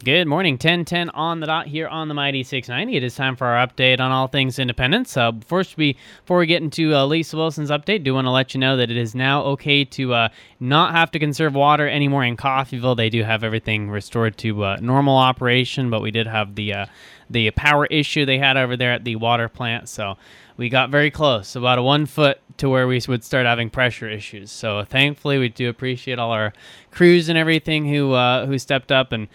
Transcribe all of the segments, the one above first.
Good morning, 10:10 on the dot here on the Mighty 690. It is time for our update on all things independence. Before we get into Lisa Wilson's update, do want to let you know that it is now okay to not have to conserve water anymore in Coffeyville. They do have everything restored to normal operation, but we did have the power issue they had over there at the water plant, so we got very close, about 1 foot to where we would start having pressure issues. So thankfully, we do appreciate all our crews and everything who stepped up and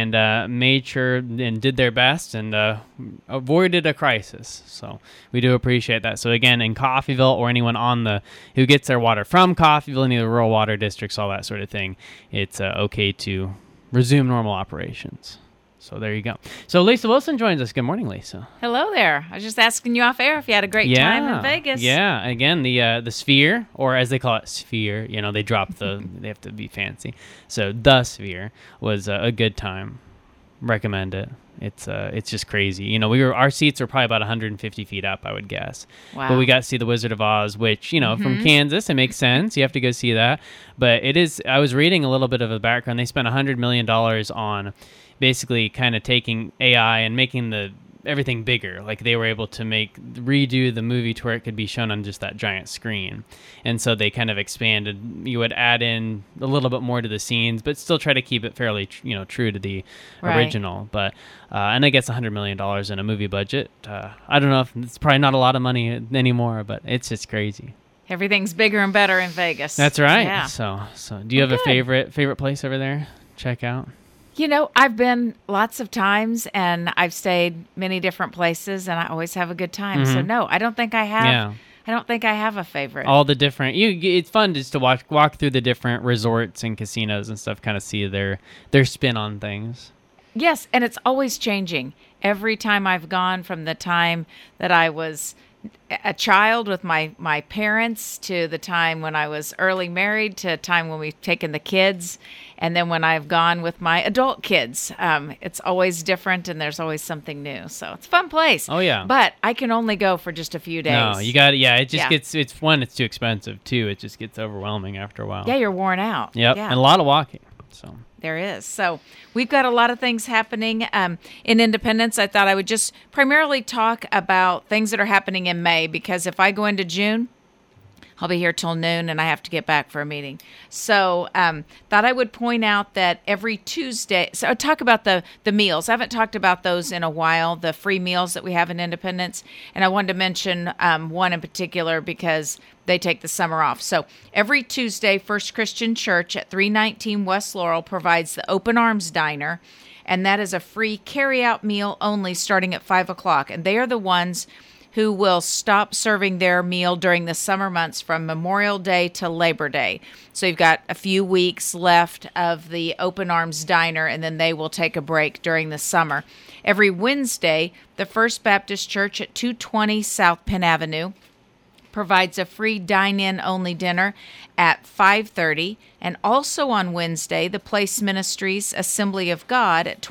made sure and did their best and avoided a crisis. So we do appreciate that. So again, in Coffeyville or anyone who gets their water from Coffeyville, any of the rural water districts, all that sort of thing, it's okay to resume normal operations. So there you go. So Lisa Wilson joins us. Good morning, Lisa. Hello there. I was just asking you off air if you had a great time in Vegas. Yeah. Again, the Sphere, or as they call it, Sphere. They drop they have to be fancy. So the Sphere was a good time. Recommend it. It's just crazy. Our seats are probably about 150 feet up, I would guess. Wow. But we got to see the Wizard of Oz, which, from Kansas, it makes sense. You have to go see that. But I was reading a little bit of a background. They spent $100 million on basically kind of taking AI and making everything bigger. Like they were able to redo the movie to where it could be shown on just that giant screen. And so they kind of expanded. You would add in a little bit more to the scenes, but still try to keep it fairly, true to the original. But, and I guess $100 million in a movie budget. I don't know if it's probably not a lot of money anymore, but it's just crazy. Everything's bigger and better in Vegas. That's right. Yeah. So do you have a favorite place over there? Check out. I've been lots of times, and I've stayed many different places, and I always have a good time. So no, I don't think I have. Yeah. I don't think I have a favorite. All the different, it's fun just to walk through the different resorts and casinos and stuff, kind of see their spin on things. Yes, and it's always changing. Every time I've gone, from the time that I was a child with my parents to the time when I was early married to the time when we've taken the kids, and then when I've gone with my adult kids, it's always different and there's always something new. So it's a fun place. Oh yeah. But I can only go for just a few days. No, you got it just gets, it's too expensive too. It just gets overwhelming after a while. Yeah, you're worn out. Yep. Yeah. And a lot of walking. So there is. So we've got a lot of things happening in Independence. I thought I would just primarily talk about things that are happening in May, because if I go into June, I'll be here till noon and I have to get back for a meeting. So thought I would point out that every Tuesday, so I'll talk about the meals. I haven't talked about those in a while, the free meals that we have in Independence. And I wanted to mention one in particular because they take the summer off. So every Tuesday, First Christian Church at 319 West Laurel provides the Open Arms Diner. And that is a free carry-out meal only starting at 5 o'clock. And they are the ones who will stop serving their meal during the summer months from Memorial Day to Labor Day. So you've got a few weeks left of the Open Arms Diner, and then they will take a break during the summer. Every Wednesday, the First Baptist Church at 220 South Penn Avenue provides a free dine-in only dinner at 5:30. And also on Wednesday, the Place Ministries Assembly of God at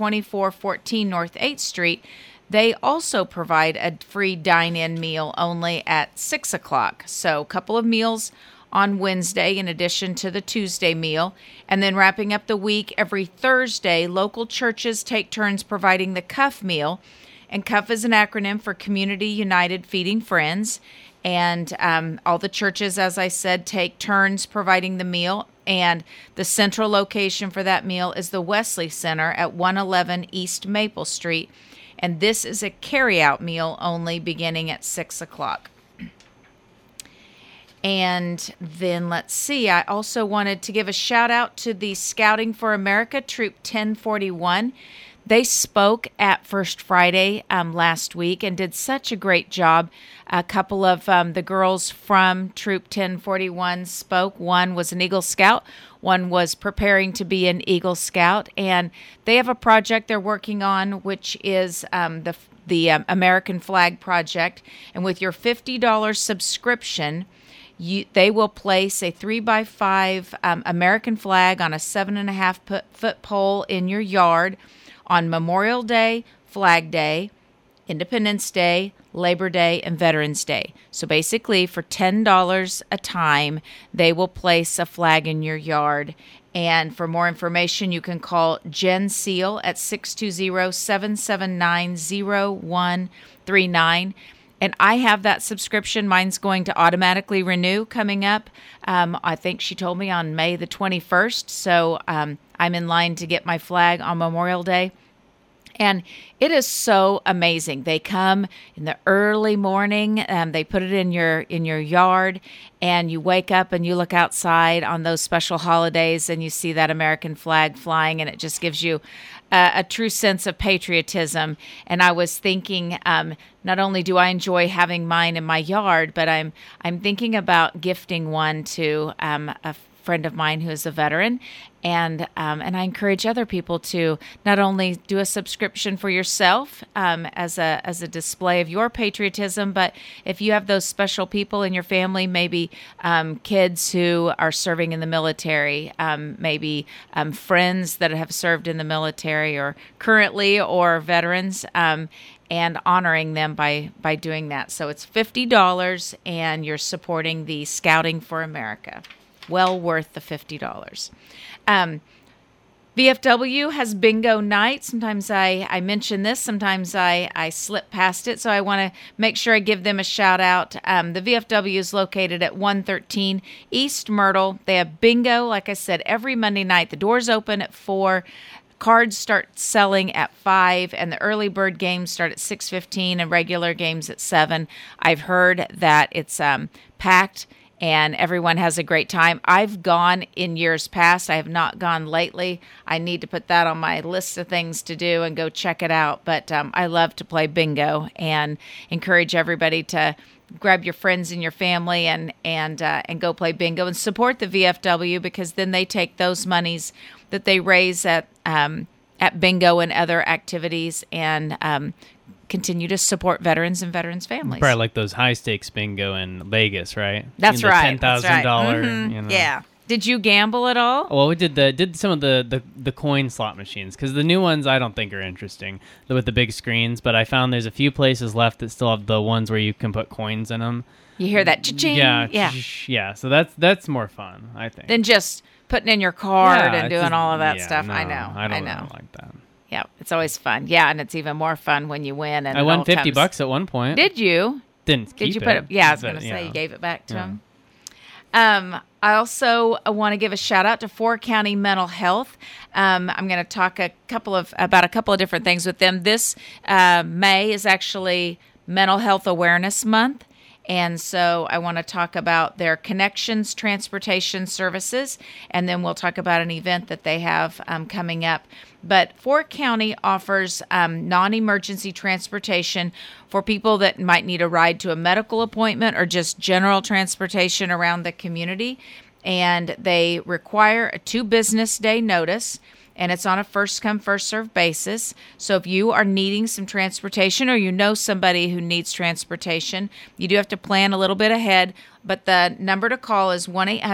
2414 North 8th Street, they also provide a free dine-in meal only at 6 o'clock. So a couple of meals on Wednesday in addition to the Tuesday meal. And then wrapping up the week, every Thursday, local churches take turns providing the CUF meal. And CUF is an acronym for Community United Feeding Friends. And all the churches, as I said, take turns providing the meal. And the central location for that meal is the Wesley Center at 111 East Maple Street. And this is a carry-out meal only beginning at 6 o'clock. And then let's see, I also wanted to give a shout out to the Scouting for America, Troop 1041. They spoke at First Friday last week and did such a great job. A couple of the girls from Troop 1041 spoke. One was an Eagle Scout. One was preparing to be an Eagle Scout. And they have a project they're working on, which is the American Flag Project. And with your $50 subscription, they will place a 3x5 American flag on a 7.5-foot pole in your yard on Memorial Day, Flag Day, Independence Day, Labor Day, and Veterans Day. So basically, for $10 a time, they will place a flag in your yard. And for more information, you can call Jen Seal at 620-779-0139. And I have that subscription. Mine's going to automatically renew coming up. I think she told me on May the 21st. So I'm in line to get my flag on Memorial Day. And it is so amazing. They come in the early morning. They put it in your yard, and you wake up and you look outside on those special holidays, and you see that American flag flying, and it just gives you a true sense of patriotism. And I was thinking, not only do I enjoy having mine in my yard, but I'm thinking about gifting one to a friend of mine who is a veteran, and I encourage other people to not only do a subscription for yourself as a display of your patriotism, but if you have those special people in your family, maybe kids who are serving in the military, maybe friends that have served in the military or currently, or veterans, and honoring them by doing that. So it's $50, and you're supporting the Scouting for America. Well worth the $50. VFW has bingo night. Sometimes I mention this. Sometimes I slip past it. So I want to make sure I give them a shout out. The VFW is located at 113 East Myrtle. They have bingo, like I said, every Monday night. The doors open at 4. Cards start selling at 5, and the early bird games start at 6:15, and regular games at 7. I've heard that it's packed, and everyone has a great time. I've gone in years past. I have not gone lately. I need to put that on my list of things to do and go check it out. But I love to play bingo, and encourage everybody to grab your friends and your family and go play bingo and support the VFW, because then they take those monies that they raise at bingo and other activities and continue to support veterans and veterans' families. Probably like those high stakes bingo in Vegas, right? That's right. $10,000. Mm-hmm. You know. Yeah. Did you gamble at all? Well, we did some of the coin slot machines, because the new ones I don't think are interesting with the big screens. But I found there's a few places left that still have the ones where you can put coins in them. You hear that cha-ching? Yeah. So that's more fun, I think, than just putting in your card and doing all of that stuff. No, I know. I don't like that. Yeah, it's always fun. Yeah, and it's even more fun when you win. And I won $50 at one point. Did you? Didn't keep Did you put it? Yeah, I was going to say you gave it back to him. I also want to give a shout out to Fort County Mental Health. I'm going to talk about a couple of different things with them. This May is actually Mental Health Awareness Month. And so I want to talk about their Connections Transportation Services, and then we'll talk about an event that they have coming up. But Fort County offers non-emergency transportation for people that might need a ride to a medical appointment or just general transportation around the community. And they require a 2 business day notice, and it's on a first-come, first-served basis. So if you are needing some transportation, or you know somebody who needs transportation, you do have to plan a little bit ahead. But the number to call is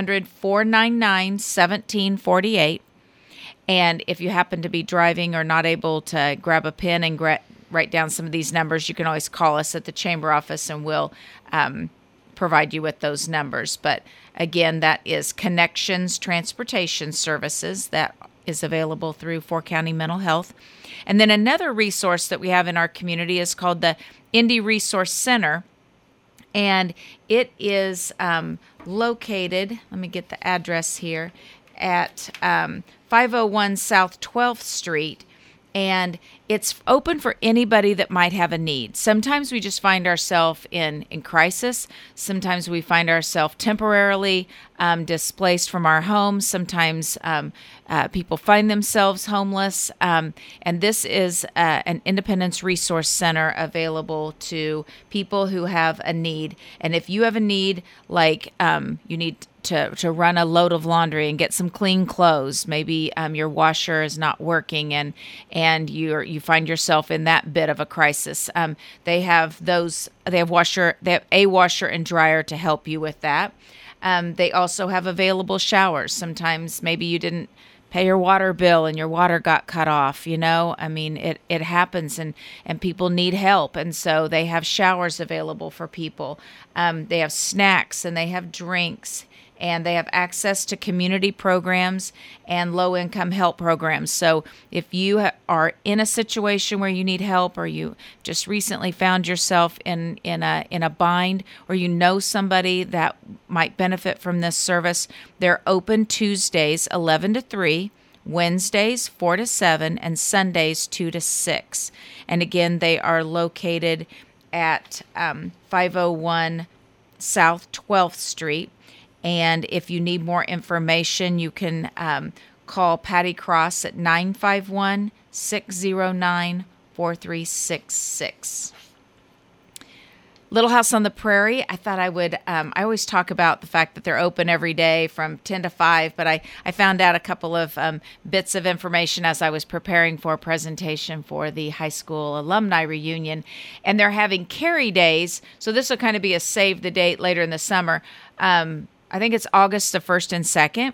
1-800-499-1748. And if you happen to be driving or not able to grab a pen and write down some of these numbers, you can always call us at the chamber office, and we'll provide you with those numbers. But again, that is Connections Transportation Services. That is available through Fort County Mental Health. And then another resource that we have in our community is called the Indy Resource Center. And it is located, let me get the address here, at 501 South 12th Street. And it's open for anybody that might have a need. Sometimes we just find ourselves in crisis. Sometimes we find ourselves temporarily displaced from our homes. Sometimes people find themselves homeless. And this is an Independence Resource Center available to people who have a need. And if you have a need, like you need to run a load of laundry and get some clean clothes. Maybe your washer is not working, and you find yourself in that bit of a crisis. They have a washer and dryer to help you with that. They also have available showers. Sometimes maybe you didn't pay your water bill and your water got cut off. I mean, it happens, and people need help. And so they have showers available for people. They have snacks, and they have drinks. and they have access to community programs and low-income help programs. So if you are in a situation where you need help, or you just recently found yourself in a bind, or you know somebody that might benefit from this service, they're open Tuesdays 11 to 3, Wednesdays 4 to 7, and Sundays 2 to 6. And again, they are located at 501 South 12th Street. And if you need more information, you can call Patty Cross at 951-609-4366. Little House on the Prairie, I thought I would, I always talk about the fact that they're open every day from 10 to 5, but I found out a couple of bits of information as I was preparing for a presentation for the high school alumni reunion, and they're having Carrie Days, so this will kind of be a save the date later in the summer. I think it's August the 1st and 2nd,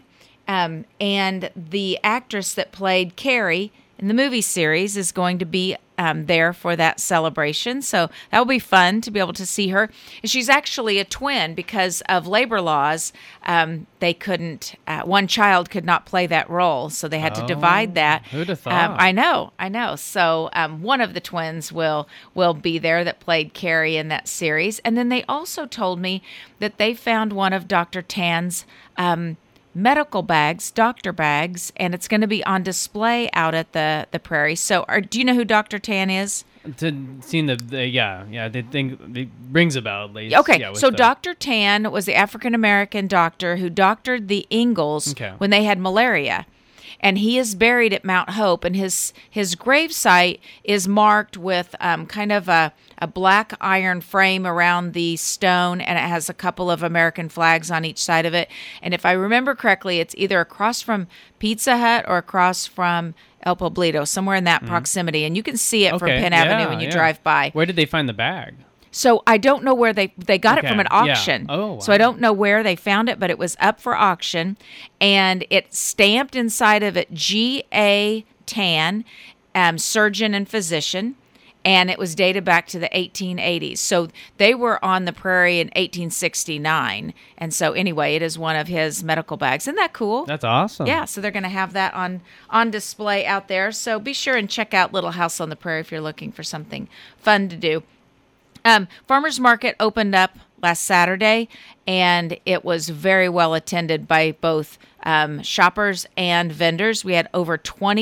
and the actress that played Carrie in the movie series is going to be there for that celebration. So that will be fun to be able to see her. She's actually a twin because of labor laws. They couldn't, one child could not play that role. So they had to divide that. Who'd have thought? I know. So one of the twins will be there that played Carrie in that series. And then they also told me that they found one of Dr. Tan's medical bags, doctor bags, and it's going to be on display out at the Prairie. So do you know who Dr. Tan is? Seen they think it rings a bell at least. Okay, yeah, so Dr. Tan was the African-American doctor who doctored the Ingalls when they had malaria. And he is buried at Mount Hope, and his gravesite is marked with kind of a black iron frame around the stone, and it has a couple of American flags on each side of it. And if I remember correctly, it's either across from Pizza Hut or across from El Poblito, somewhere in that proximity. And you can see it from Penn Avenue when you drive by. Where did they find the bag? So I don't know where they got it from an auction. Yeah. Oh, wow. So I don't know where they found it, but it was up for auction, and it's stamped inside of it G.A. Tan, surgeon and physician, and it was dated back to the 1880s. So they were on the Prairie in 1869, and so anyway, it is one of his medical bags. Isn't that cool? That's awesome. Yeah, so they're going to have that on display out there. So be sure and check out Little House on the Prairie if you're looking for something fun to do. Farmers Market opened up last Saturday, and it was very well attended by both shoppers and vendors. We had over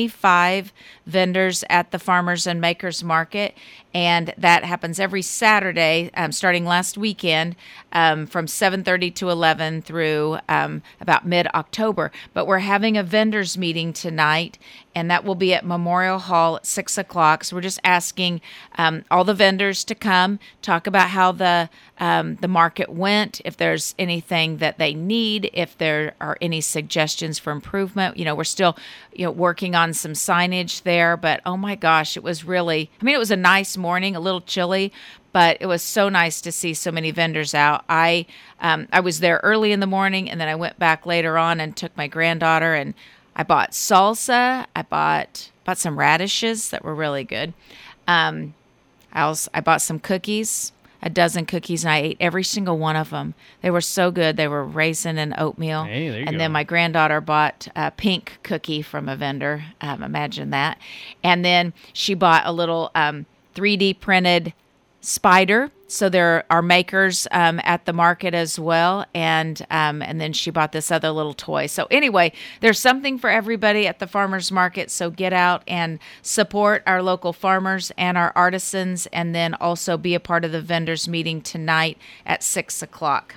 25 vendors at the Farmers and Makers Market, and that happens every Saturday, starting last weekend, from 7:30 to 11 through about mid-October. But we're having a vendors meeting tonight, and that will be at Memorial Hall at 6 o'clock. So we're just asking all the vendors to come, talk about how the market went, if there's anything that they need, if there are any suggestions for improvement. We're still working on some signage there, but oh my gosh, it was really, it was a nice morning, a little chilly, but it was so nice to see so many vendors out. I was there early in the morning, and then I went back later on and took my granddaughter, and I bought salsa. I bought some radishes that were really good. I bought some cookies, a dozen cookies, and I ate every single one of them. They were so good. They were raisin and oatmeal. Hey, there you go. Then my granddaughter bought a pink cookie from a vendor. Imagine that. And then she bought a little 3D printed spider. So there are makers at the market as well, and then she bought this other little toy. So anyway, there's something for everybody at the farmers market. So get out and support our local farmers and our artisans, and then also be a part of the vendors meeting tonight at 6 o'clock.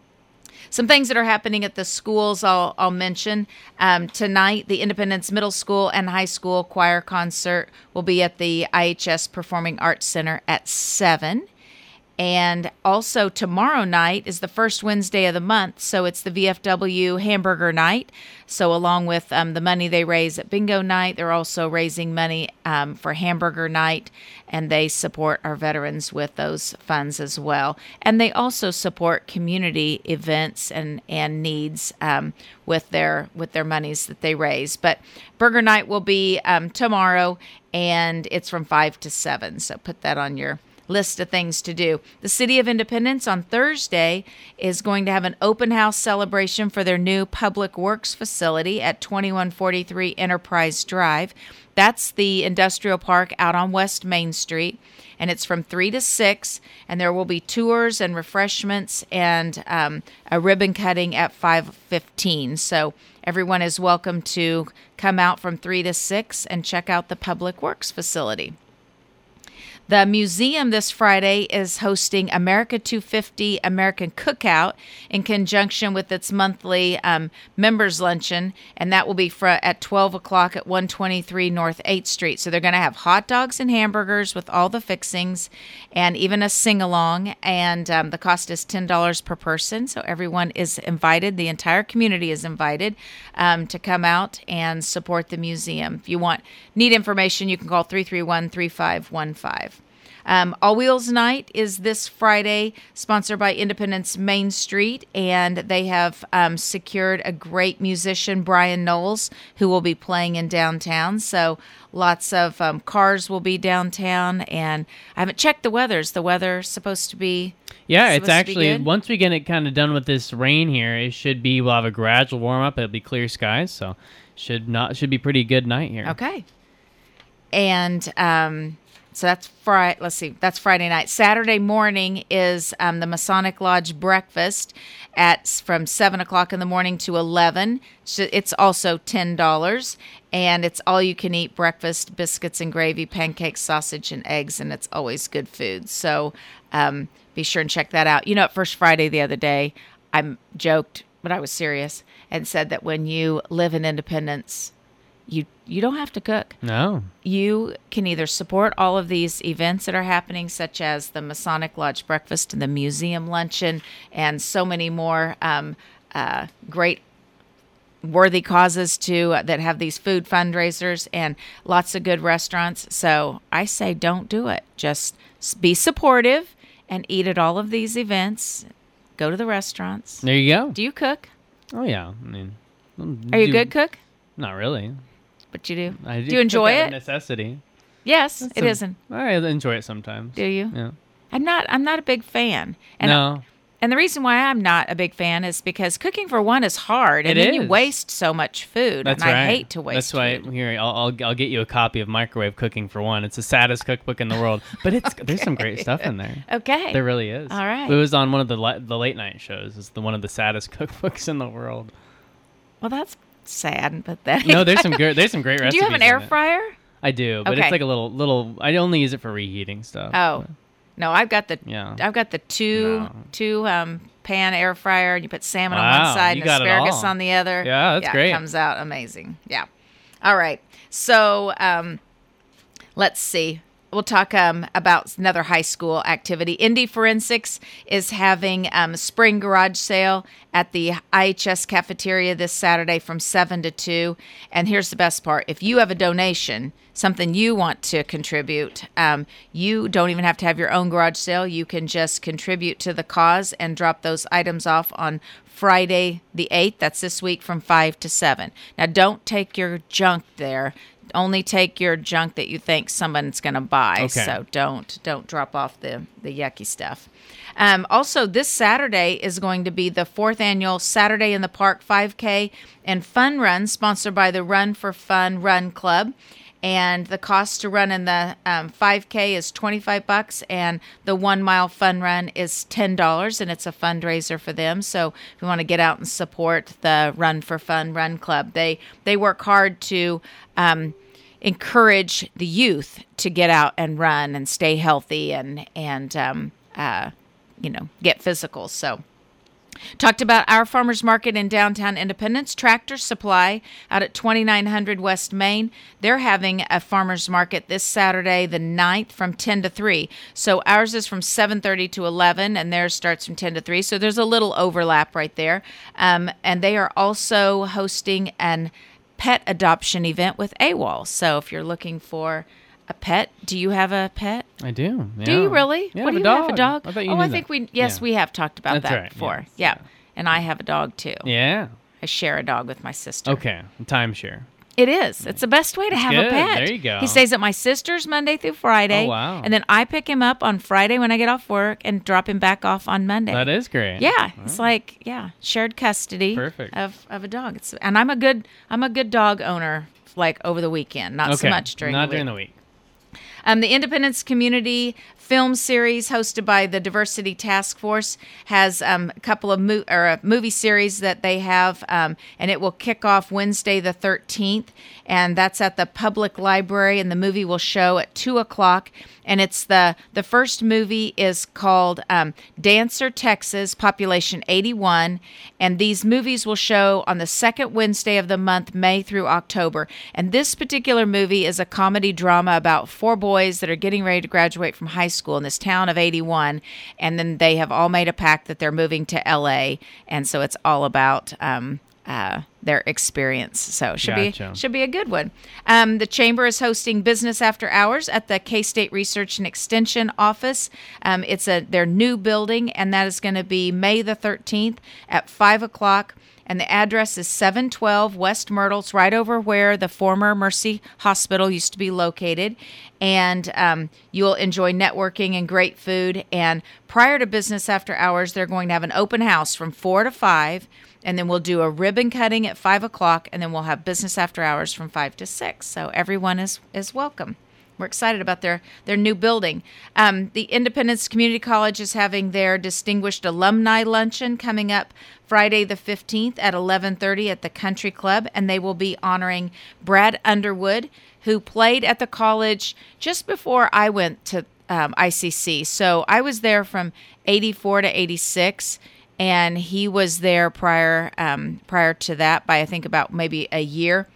Some things that are happening at the schools I'll mention. Tonight, the Independence Middle School and High School choir concert will be at the IHS Performing Arts Center at 7. And also tomorrow night is the first Wednesday of the month, so it's the VFW Hamburger Night. So along with the money they raise at Bingo Night, they're also raising money for Hamburger Night, and they support our veterans with those funds as well. And they also support community events and needs with their monies that they raise. But Burger Night will be tomorrow, and it's from 5 to 7. So put that on your list of things to do. The City of Independence on Thursday is going to have an open house celebration for their new Public Works facility at 2143 Enterprise Drive. That's the industrial park out on West Main Street, and it's from 3 to 6, and there will be tours and refreshments and a ribbon cutting at 5:15. So everyone is welcome to come out from 3 to 6 and check out the Public Works facility. The museum this Friday is hosting America 250 American Cookout in conjunction with its monthly members luncheon, and that will be at 12 o'clock at 123 North 8th Street. So they're going to have hot dogs and hamburgers with all the fixings and even a sing-along, and the cost is $10 per person, so everyone is invited. The entire community is invited to come out and support the museum. If you need information, you can call 331-3515. All Wheels Night is this Friday, sponsored by Independence Main Street, and they have secured a great musician, Brian Knowles, who will be playing in downtown. So lots of cars will be downtown, and I haven't checked the weather. Is the weather supposed to be? Yeah, it's actually, once we get it kind of done with this rain here, we'll have a gradual warm up. It'll be clear skies, so should be pretty good night here. Okay. And so that's Friday. Let's see. That's Friday night. Saturday morning is the Masonic Lodge breakfast from 7 o'clock in the morning to 11. It's also $10, and it's all you can eat breakfast: biscuits and gravy, pancakes, sausage, and eggs, and it's always good food. So be sure and check that out. At First Friday the other day, I joked, but I was serious, and said that when you live in Independence, you don't have to cook. No. You can either support all of these events that are happening, such as the Masonic Lodge breakfast and the museum luncheon, and so many more great worthy causes that have these food fundraisers and lots of good restaurants. So I say don't do it. Just be supportive and eat at all of these events. Go to the restaurants. There you go. Do you cook? Oh, yeah. I mean, are you a good cook? Not really. But you do. I do you enjoy it? Necessity. Yes, it isn't. I enjoy it sometimes. Do you? Yeah. I'm not a big fan. And no. And the reason why I'm not a big fan is because cooking for one is hard, and then you waste so much food. That's and right. I hate to waste. That's why food. Here I'll get you a copy of Microwave Cooking for One. It's the saddest cookbook in the world, but there's some great stuff in there. Okay, there really is. All right. It was on one of the late night shows. It's one of the saddest cookbooks in the world. Well, that's sad, but that no, there's some great recipes. Do you have an air fryer? I do, but it's like a little. I only use it for reheating stuff. Oh, but. No, I've got the two pan air fryer, and you put salmon on one side and asparagus on the other. Yeah, that's great. It comes out amazing. Yeah. All right. So let's see. We'll talk about another high school activity. Indy Forensics is having a spring garage sale at the IHS cafeteria this Saturday from 7 to 2. And here's the best part. If you have a donation, something you want to contribute, you don't even have to have your own garage sale. You can just contribute to the cause and drop those items off on Friday the 8th. That's this week from 5 to 7. Now, don't take your junk there. Only take your junk that you think someone's going to buy. Okay. So don't drop off the yucky stuff. Also, this Saturday is going to be the 4th annual Saturday in the Park 5K and Fun Run, sponsored by the Run for Fun Run Club. And the cost to run in the 5K is $25, and the 1 mile fun run is $10, and it's a fundraiser for them. So if you want to get out and support the Run for Fun Run Club, they work hard to encourage the youth to get out and run and stay healthy and get physical. So. Talked about our farmers market in downtown Independence, Tractor Supply out at 2900 West Main. They're having a farmers market this Saturday, the 9th, from 10 to 3. So ours is from 7:30 to 11, and theirs starts from 10 to 3. So there's a little overlap right there. And they are also hosting an pet adoption event with AWOL. So if you're looking for a pet, do you have a pet? I do. Yeah. Do you really? Yeah, what do you have? A dog? I bet you I knew think that. we have talked about That's that right. before. Yes. Yeah. And I have a dog too. Yeah. I share a dog with my sister. Okay. Timeshare. It is. It's the best way to have good. a pet. There you go. He stays at my sister's Monday through Friday. Oh, wow. And then I pick him up on Friday when I get off work and drop him back off on Monday. That is great. Yeah, it's like shared custody. Perfect. of a dog. And I'm a good dog owner, like over the weekend, not so much during during the week. The Independence Community Film Series, hosted by the Diversity Task Force, has a couple of a movie series that they have, and it will kick off Wednesday the 13th, and that's at the Public Library, and the movie will show at 2 o'clock, and it's the first movie is called Dancer, Texas, Population 81, and these movies will show on the second Wednesday of the month, May through October, and this particular movie is a comedy drama about 4 boys that are getting ready to graduate from high school in this town of 81, and then they have all made a pact that they're moving to LA, and so it's all about their experience. So it should be a good one. The Chamber is hosting Business After Hours at the K-State Research and Extension Office. It's their new building, and that is going to be May the 13th at 5 o'clock. And the address is 712 West Myrtle. It's right over where the former Mercy Hospital used to be located. And you'll enjoy networking and great food. And prior to Business After Hours, they're going to have an open house from 4 to 5. And then we'll do a ribbon cutting at 5 o'clock. And then we'll have Business After Hours from 5 to 6. So everyone is welcome. We're excited about their new building. The Independence Community College is having their Distinguished Alumni Luncheon coming up Friday the 15th at 11:30 at the Country Club, and they will be honoring Brad Underwood, who played at the college just before I went to ICC. So I was there from 84 to 86, and he was there prior to that by I think about maybe a year.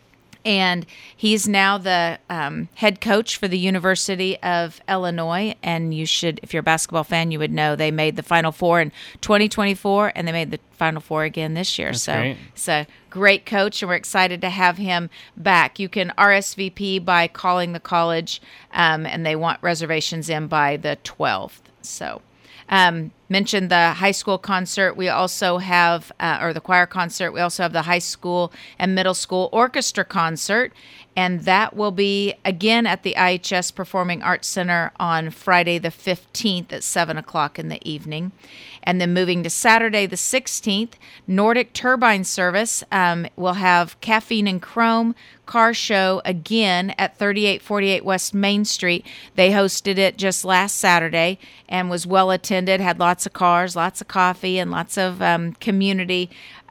And he's now the head coach for the University of Illinois. And you should, if you're a basketball fan, you would know they made the Final Four in 2024, and they made the Final Four again this year. That's great. He's a great coach, and we're excited to have him back. You can RSVP by calling the college, and they want reservations in by the 12th. So. Mentioned the high school concert. We also have, or the choir concert. We also have the high school and middle school orchestra concert. And that will be, again, at the IHS Performing Arts Center on Friday the 15th at 7 o'clock in the evening. And then moving to Saturday the 16th, Nordic Turbine Service will have Caffeine and Chrome car show again at 3848 West Main Street. They hosted it just last Saturday and was well attended, had lots of cars, lots of coffee, and lots of community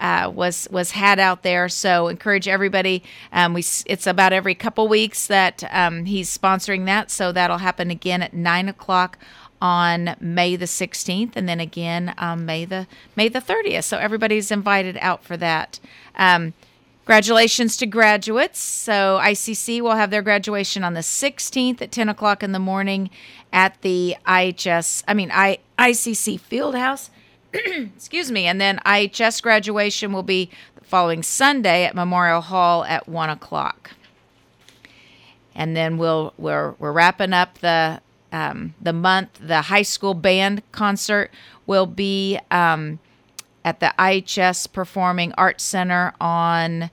was had out there. So encourage everybody. It's about every couple weeks that he's sponsoring that. So that'll happen again at 9 o'clock on May the 16th, and then again May the 30th. So everybody's invited out for that. Congratulations to graduates. So ICC will have their graduation on the 16th at 10 o'clock in the morning at the ICC Fieldhouse. Excuse me. And then IHS graduation will be the following Sunday at Memorial Hall at 1 o'clock. And then we're wrapping up the month. The high school band concert will be at the IHS Performing Arts Center on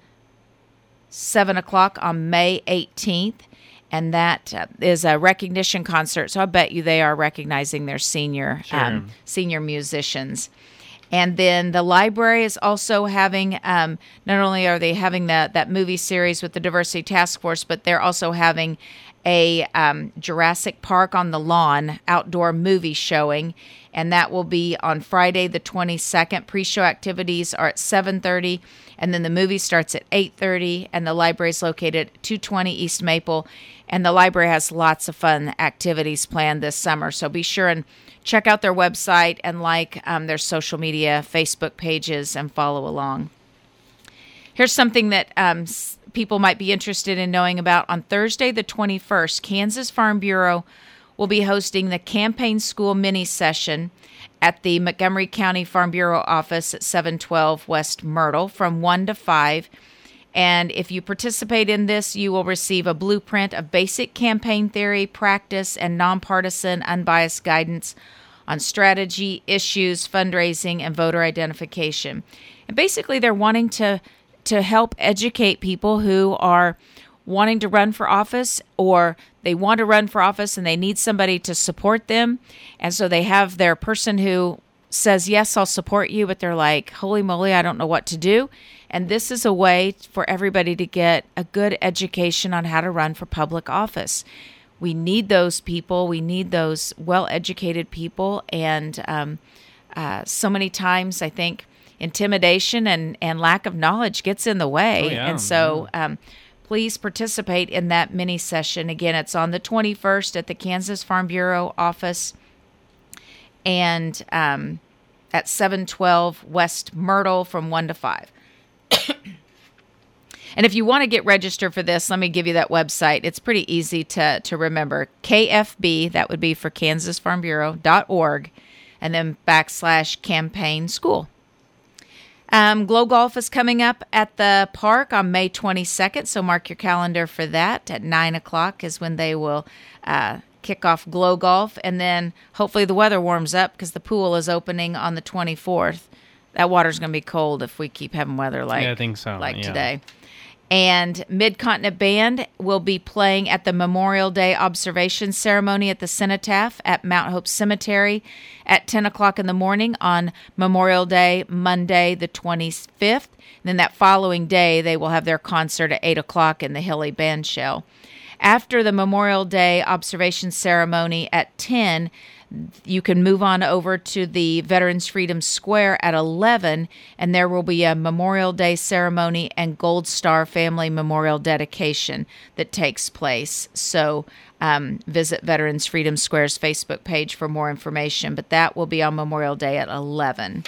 7 o'clock on May 18th. And that is a recognition concert. So I bet you they are recognizing their senior musicians. And then the library is also having, not only are they having that movie series with the Diversity Task Force, but they're also having a Jurassic Park on the Lawn outdoor movie showing. And that will be on Friday the 22nd. Pre-show activities are at 7:30, and then the movie starts at 8:30, and the library is located at 220 East Maple. And the library has lots of fun activities planned this summer. So be sure and check out their website and like their social media, Facebook pages, and follow along. Here's something that people might be interested in knowing about. On Thursday the 21st, Kansas Farm Bureau will be hosting the Campaign School mini session at the Montgomery County Farm Bureau office at 712 West Myrtle from 1 to 5. And if you participate in this, you will receive a blueprint of basic campaign theory, practice, and nonpartisan, unbiased guidance on strategy, issues, fundraising, and voter identification. And basically, they're wanting to to help educate people who are wanting to run for office, or they want to run for office and they need somebody to support them. And so they have their person who says, yes, I'll support you, but they're like, holy moly, I don't know what to do. And this is a way for everybody to get a good education on how to run for public office. We need those people. We need those well-educated people. And so many times, I think intimidation and lack of knowledge gets in the way. Oh, yeah. And so please participate in that mini session. Again, it's on the 21st at the Kansas Farm Bureau office, and at 712 West Myrtle from 1 to 5. And if you want to get registered for this, let me give you that website. It's pretty easy to remember. KFB, that would be for KansasFarmBureau.org, and then /campaign school. Glow Golf is coming up at the park on May 22nd, so mark your calendar for that. At 9 o'clock is when they will kick off Glow Golf, and then hopefully the weather warms up because the pool is opening on the 24th. That water's going to be cold if we keep having weather like, I think so. Today. And Mid-Continent Band will be playing at the Memorial Day observation ceremony at the Cenotaph at Mount Hope Cemetery at 10 o'clock in the morning on Memorial Day, Monday, the 25th. And then that following day, they will have their concert at 8 o'clock in the Hilly Band Shell. After the Memorial Day observation ceremony at 10, you can move on over to the Veterans Freedom Square at 11, and there will be a Memorial Day ceremony and Gold Star Family Memorial dedication that takes place. So visit Veterans Freedom Square's Facebook page for more information, but that will be on Memorial Day at 11.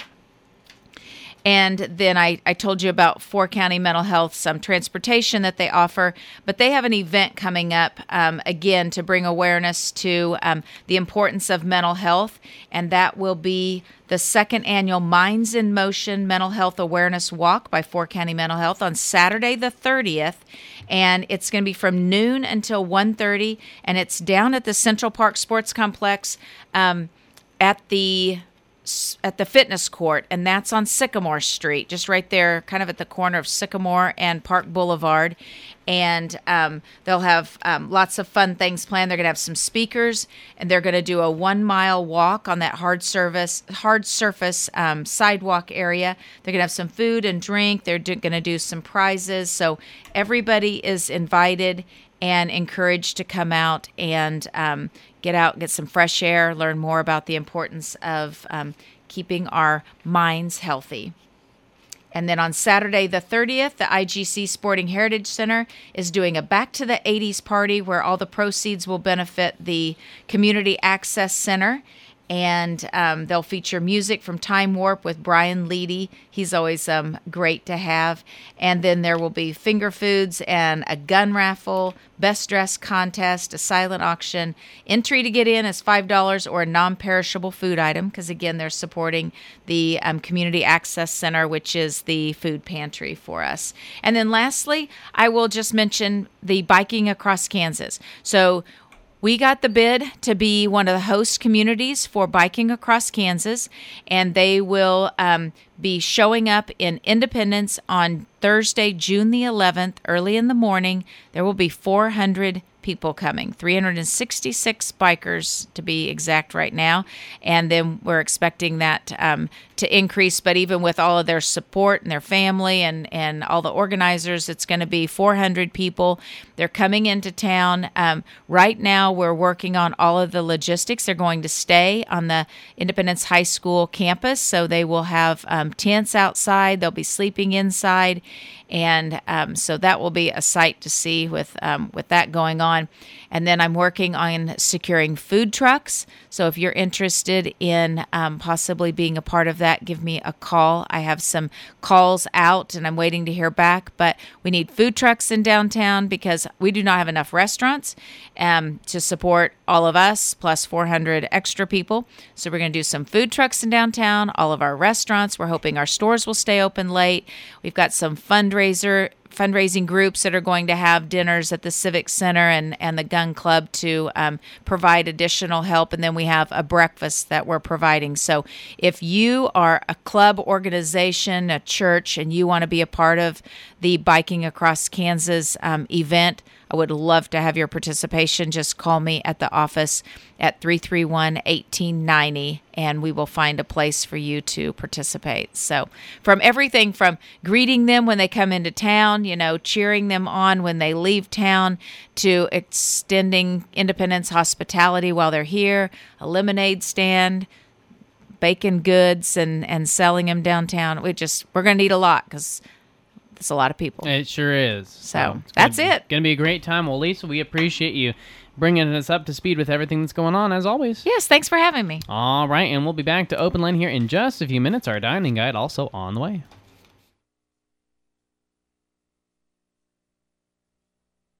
And then I told you about 4County Mental Health, some transportation that they offer, but they have an event coming up, again, to bring awareness to the importance of mental health, and that will be the second annual Minds in Motion Mental Health Awareness Walk by 4County Mental Health on Saturday the 30th, and it's going to be from noon until 1:30, and it's down at the Central Park Sports Complex at the fitness court, and that's on Sycamore Street, just right there, kind of at the corner of Sycamore and Park Boulevard. And they'll have lots of fun things planned. They're going to have some speakers, and they're going to do a 1 mile walk on that hard surface sidewalk area. They're going to have some food and drink. They're going to do some prizes. So everybody is invited and encouraged to come out and get out, get some fresh air, learn more about the importance of keeping our minds healthy. And then on Saturday the 30th, the IGC Sporting Heritage Center is doing a Back to the 80s party where all the proceeds will benefit the Community Access Center. And they'll feature music from Time Warp with Brian Leedy. He's always great to have. And then there will be finger foods and a gun raffle, best dress contest, a silent auction. Entry to get in is $5 or a non-perishable food item because, again, they're supporting the Community Access Center, which is the food pantry for us. And then lastly, I will just mention the Biking Across Kansas. So we got the bid to be one of the host communities for Biking Across Kansas, and they will be showing up in Independence on Thursday, June the 11th, early in the morning. There will be 400 people coming, 366 bikers to be exact right now, and then we're expecting that to increase, but even with all of their support and their family and all the organizers, it's going to be 400 people. They're coming into town. Right now, we're working on all of the logistics. They're going to stay on the Independence High School campus, so they will have tents outside. They'll be sleeping inside, and so that will be a sight to see with that going on. And then I'm working on securing food trucks. So if you're interested in possibly being a part of that, give me a call. I have some calls out and I'm waiting to hear back. But we need food trucks in downtown because we do not have enough restaurants to support all of us plus 400 extra people. So we're going to do some food trucks in downtown, all of our restaurants. We're hoping our stores will stay open late. We've got some fundraisers fundraising groups that are going to have dinners at the Civic Center and the Gun Club to provide additional help. And then we have a breakfast that we're providing. So if you are a club, organization, a church, and you want to be a part of the Biking Across Kansas event, I would love to have your participation. Just call me at the office at 331-1890, and we will find a place for you to participate. So from everything from greeting them when they come into town, cheering them on when they leave town, to extending Independence hospitality while they're here, a lemonade stand, baking goods and selling them downtown. We're going to need a lot because it's a lot of people. It sure is. So that's it. Going to be a great time. Well, Lisa, we appreciate you bringing us up to speed with everything that's going on, as always. Yes, thanks for having me. All right, and we'll be back to Open Line here in just a few minutes. Our dining guide also on the way.